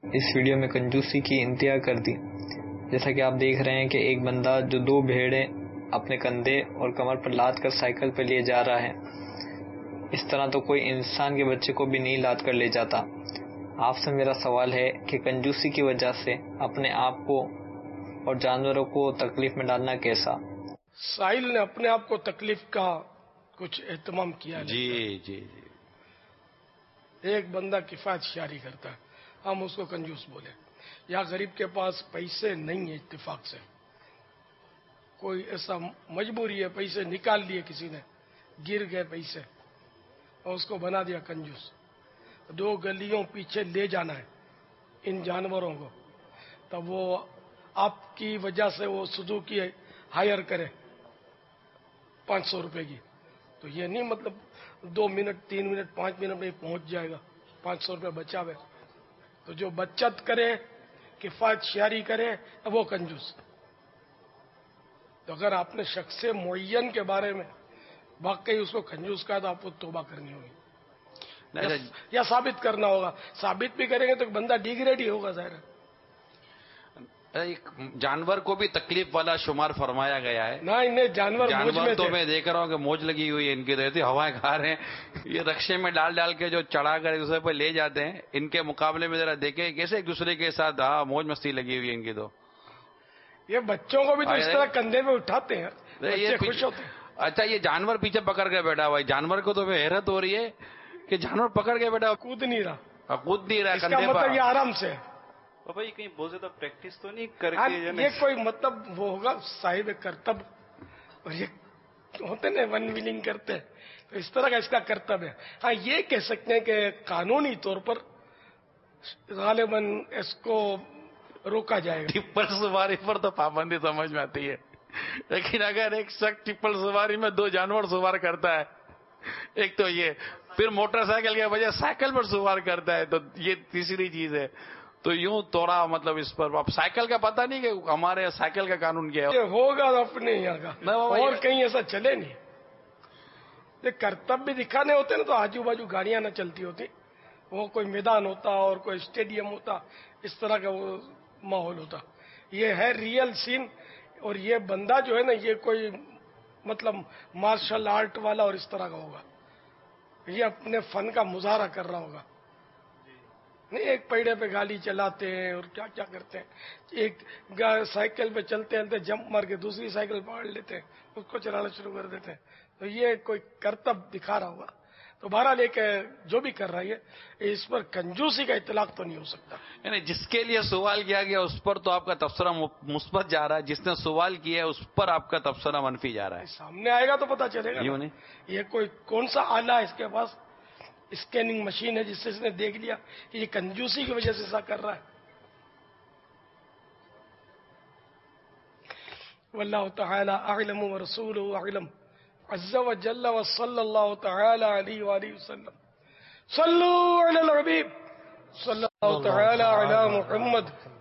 اس video میں کنجوسی کی انتہا کر دی. جیسا کہ آپ دیکھ رہے ہیں کہ ایک بندہ جو 2 بھیڑیں اپنے کندھے اور کمر پر لاد کر سائیکل پہ لیے جا رہا ہے، اس طرح تو کوئی انسان کے بچے کو بھی نہیں لاد کر لے جاتا. آپ سے میرا سوال ہے کہ کنجوسی کی وجہ سے اپنے آپ کو اور جانوروں کو تکلیف میں ڈالنا کیسا؟ ساحل نے اپنے آپ کو تکلیف کا کچھ اہتمام کیا. جی. ایک بندہ کفایت شعاری کرتا ہے، ہم اس کو کنجوس بولے. یا غریب کے پاس پیسے نہیں ہیں، اتفاق سے کوئی ایسا مجبوری ہے، پیسے نکال لیے کسی نے، گر گئے پیسے اور اس کو بنا دیا کنجوس. 2 گلیوں پیچھے لے جانا ہے ان جانوروں کو، تب وہ آپ کی وجہ سے وہ سزوکی ہائر کرے 500 روپے کی، تو یہ نہیں مطلب 2 منٹ 3 منٹ 5 منٹ میں پہنچ جائے گا، 500 روپے بچاوے. تو جو بچت کرے، کفایت شعاری کرے، وہ کنجوس. تو اگر آپ نے شخص معین کے بارے میں واقعی اس کو کنجوس کہا تو آپ کو توبہ کرنی ہوگی یا ثابت کرنا ہوگا. ثابت بھی کریں گے تو بندہ ڈیگریڈ ہی ہوگا ظاہر ہے. جانور کو بھی تکلیف والا شمار فرمایا گیا ہے. نہیں جانور تو میں دیکھ رہا ہوں کہ موج لگی ہوئی ہے ان کی، رہتی ہوائیں کھا رہے ہیں. یہ رکشے میں ڈال کے جو چڑھا کر ایک دوسرے پہ لے جاتے ہیں، ان کے مقابلے میں ذرا دیکھیں کیسے ایک دوسرے کے ساتھ موج مستی لگی ہوئی ہے ان کی. تو یہ بچوں کو بھی تو اس طرح کندھے میں اٹھاتے ہیں، بچے خوش ہوتے ہیں. اچھا، یہ جانور پیچھے پکڑ کے بیٹھا ہوا ہے، جانور کو تو حیرت ہو رہی ہے کہ جانور پکڑ کے بیٹھا، کود نہیں رہا. اس کا مطلب یہ آرام سے بھائی کہیں بہت زیادہ پریکٹس تو نہیں کر کے یہ کوئی مطلب وہ ہوگا صاحب کرتب، اور یہ ہوتے نا ون ویلنگ کرتے ہیں، تو اس طرح کا اس کا کرتب ہے. ہاں یہ کہہ سکتے ہیں کہ قانونی طور پر غالباً اس کو روکا جائے گا. ٹپر سواری پر تو پابندی سمجھ میں آتی ہے، لیکن اگر ایک شخص ٹپر سواری میں 2 جانور سوار کرتا ہے، ایک تو یہ، پھر موٹر سائیکل کے بجائے سائیکل پر سوار کرتا ہے، تو یہ تیسری چیز ہے. تو یوں توڑا مطلب اس پر اب سائیکل کا پتہ نہیں کہ ہمارے یہاں سائیکل کا قانون کیا ہے. یہ ہوگا اپنے یہاں کا، اور کہیں ایسا چلے نہیں. یہ کرتب بھی دکھانے ہوتے نا تو آجو باجو گاڑیاں نہ چلتی ہوتی، وہ کوئی میدان ہوتا اور کوئی اسٹیڈیم ہوتا، اس طرح کا وہ ماحول ہوتا. یہ ہے ریئل سین. اور یہ بندہ جو ہے نا، یہ کوئی مطلب مارشل آرٹ والا اور اس طرح کا ہوگا، یہ اپنے فن کا مظاہرہ کر رہا ہوگا. نہیں ایک پیڑے پہ گاڑی چلاتے ہیں اور کیا کیا کرتے ہیں، ایک سائیکل پہ چلتے ہیں جمپ مار کے دوسری سائیکل پکڑ لیتے ہیں، اس کو چلانا شروع کر دیتے ہیں. تو یہ کوئی کرتب دکھا رہا ہوگا. تو بہرحال ایک جو بھی کر رہا ہے اس پر کنجوسی کا اطلاق تو نہیں ہو سکتا. یعنی جس کے لیے سوال کیا گیا اس پر تو آپ کا تبصرہ مثبت جا رہا ہے، جس نے سوال کیا ہے اس پر آپ کا تبصرہ منفی جا رہا ہے. سامنے آئے گا تو پتا چلے گا. یہ کوئی کون سا آلہ ہے اس کے پاس، اسکیننگ مشین ہے جس سے اس نے دیکھ لیا کہ یہ کنجوسی کی وجہ سے ایسا کر رہا ہے. واللہ تعالی اعلم ورسولہ اعلم عز وجل وصلی اللہ تعالی علیہ وآلہ وسلم. صلو علی الحبیب صلی اللہ تعالی علی محمد